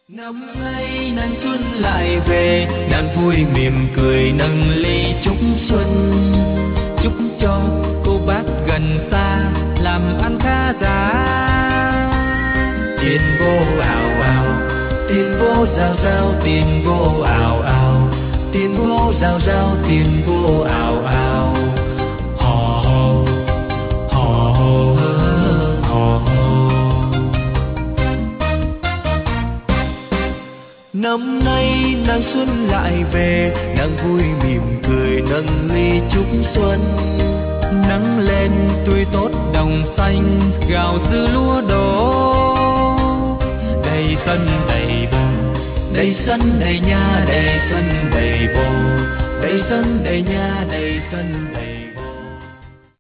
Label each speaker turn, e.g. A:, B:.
A: Năm nay nắng xuân lại về, nàng vui mỉm cười nâng ly chúc xuân, chúc cho cô bác gần xa làm ăn khá giả. Tiền vô ào ào, tiền vô rào rào, tiền vô ào ào, tiền vô rào rào, tiền vô ào ào. Hò hò hò hò hò. Năm nay nắng xuân lại về, nàng vui mỉm cười nâng ly chúc xuân. Nắng lên tươi tốt đồng xanh, gạo dư lúa đổ. Đầy sân đầy bồ, đầy sân đầy nhà, đầy sân đầy bồ, đầy sân đầy nhà, đầy sân đầy